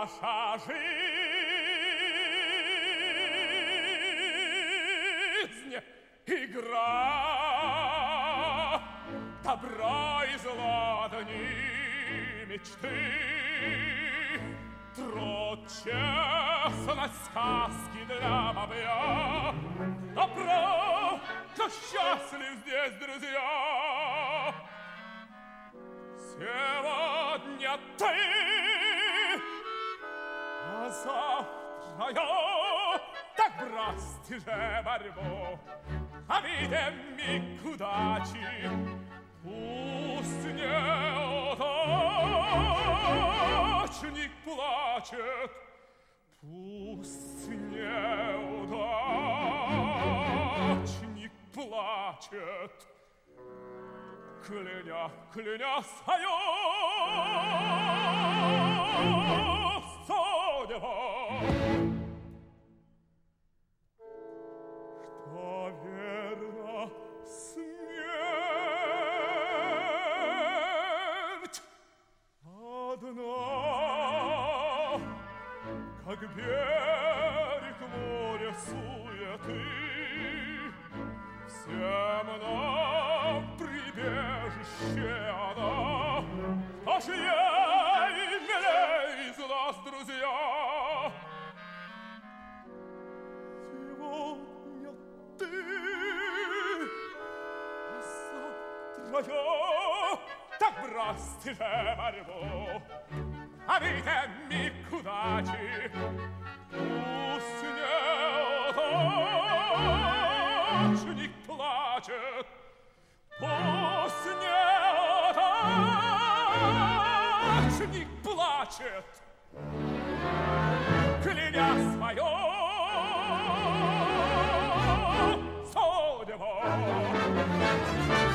наша жизнь игра, добра и зла дни мечты, труд, честность, сказки для бобя. Добро, кто счастлив здесь, друзья. Сегодня ты, а завтра я. Так бросьте же борьбу, а видим миг удачи. Пусть неудачник плачет, пусть неудачник плачет, кляня свою судьбу. Что верно, смерть одна, как берег моря суеты, всем нам прибежище она. Аж ей милей из нас, друзья. Сегодня ты, а завтра я. Так бросьте же борьбу, а видим миг удачи. Пусть неудачник плачет, пусть неудачник плачет, кляня свою судьбу.